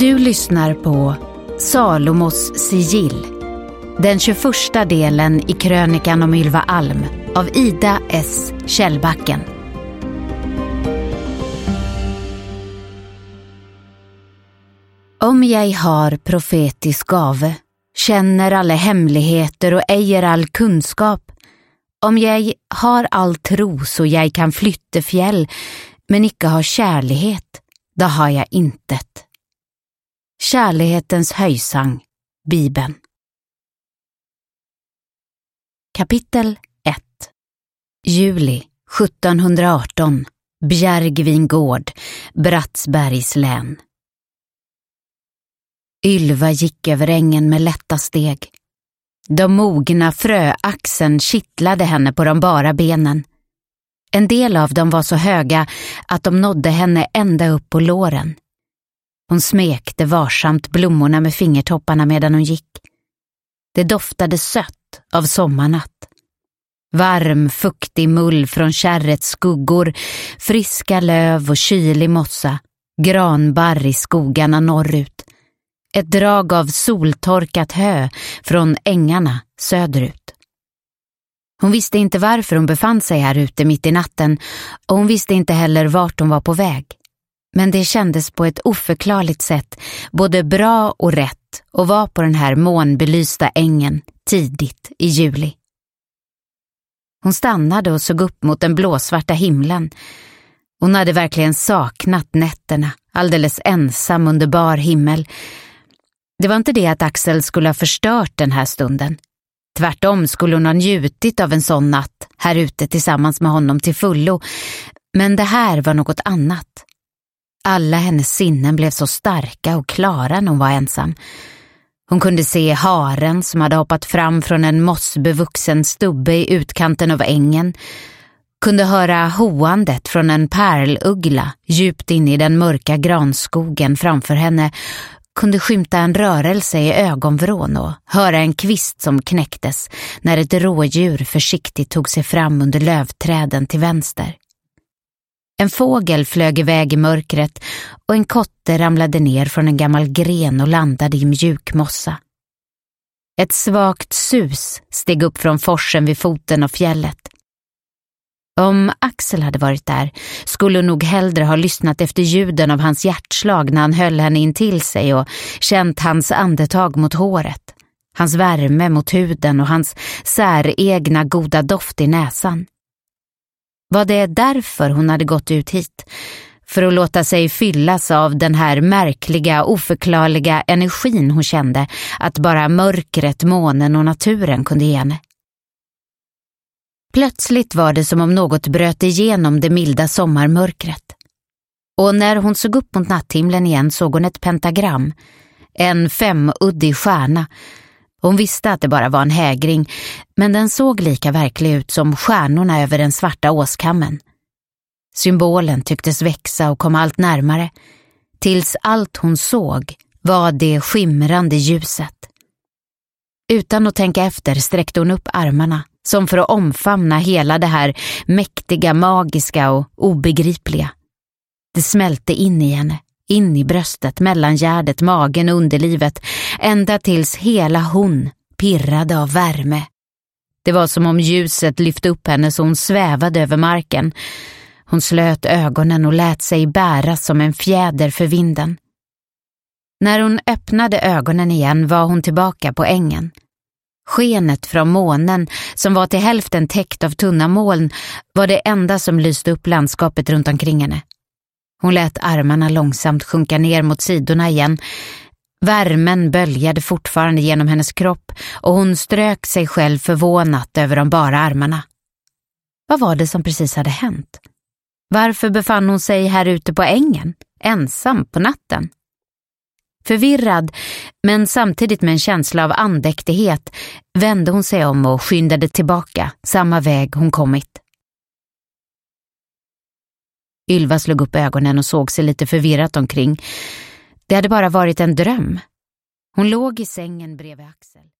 Du lyssnar på Salomos sigill, den 21:a delen i krönikan om Ylva Alm av Ida S. Källbacken. Om jag har profetisk gave, känner alla hemligheter och äger all kunskap, om jag har all tro så jag kan flytta fjäll, men icke har kärlighet, då har jag intet. Kärlighetens höjsang, Bibeln. Kapitel 1. Juli 1718, Bjärgvingård, Bratsbergs län. Ylva gick över ängen med lätta steg. De mogna fröaxen kittlade henne på de bara benen. En del av dem var så höga att de nådde henne ända upp på låren. Hon smekte varsamt blommorna med fingertopparna medan hon gick. Det doftade sött av sommarnatt. Varm, fuktig mull från kärrets skuggor, friska löv och kylig mossa, granbarr i skogarna norrut. Ett drag av soltorkat hö från ängarna söderut. Hon visste inte varför hon befann sig här ute mitt i natten, och hon visste inte heller vart hon var på väg. Men det kändes på ett oförklarligt sätt både bra och rätt att vara på den här månbelysta ängen tidigt i juli. Hon stannade och såg upp mot den blåsvarta himlen. Hon hade verkligen saknat nätterna, alldeles ensam under bar himmel. Det var inte det att Axel skulle ha förstört den här stunden. Tvärtom skulle hon ha njutit av en sån natt här ute tillsammans med honom till fullo. Men det här var något annat. Alla hennes sinnen blev så starka och klara när hon var ensam. Hon kunde se haren som hade hoppat fram från en mossbevuxen stubbe i utkanten av ängen. Kunde höra hoandet från en pärluggla djupt in i den mörka granskogen framför henne. Kunde skymta en rörelse i ögonvrån och höra en kvist som knäcktes när ett rådjur försiktigt tog sig fram under lövträden till vänster. En fågel flög iväg i mörkret och en kotte ramlade ner från en gammal gren och landade i mjuk mossa. Ett svagt sus steg upp från forsen vid foten av fjället. Om Axel hade varit där skulle hon nog hellre ha lyssnat efter ljuden av hans hjärtslag när han höll henne in till sig och känt hans andetag mot håret, hans värme mot huden och hans säregna goda doft i näsan. Var det därför hon hade gått ut hit? För att låta sig fyllas av den här märkliga, oförklarliga energin hon kände att bara mörkret, månen och naturen kunde ge henne. Plötsligt var det som om något bröt igenom det milda sommarmörkret. Och när hon såg upp mot natthimlen igen såg hon ett pentagram, en 5-uddig stjärna. Hon visste att det bara var en hägring, men den såg lika verklig ut som stjärnorna över den svarta åskammen. Symbolen tycktes växa och kom allt närmare, tills allt hon såg var det skimrande ljuset. Utan att tänka efter sträckte hon upp armarna, som för att omfamna hela det här mäktiga, magiska och obegripliga. Det smälte in i henne, in i bröstet, mellangärdet, magen och underlivet, ända tills hela hon pirrade av värme. Det var som om ljuset lyfte upp henne så hon svävade över marken. Hon slöt ögonen och lät sig bäras som en fjäder för vinden. När hon öppnade ögonen igen var hon tillbaka på ängen. Skenet från månen, som var till hälften täckt av tunna moln, var det enda som lyste upp landskapet runt omkring henne. Hon lät armarna långsamt sjunka ner mot sidorna igen. Värmen böljade fortfarande genom hennes kropp och hon strök sig själv förvånat över de bara armarna. Vad var det som precis hade hänt? Varför befann hon sig här ute på ängen, ensam på natten? Förvirrad, men samtidigt med en känsla av andäktighet, vände hon sig om och skyndade tillbaka samma väg hon kommit. Ylva slog upp ögonen och såg sig lite förvirrat omkring. Det hade bara varit en dröm. Hon låg i sängen bredvid Axel.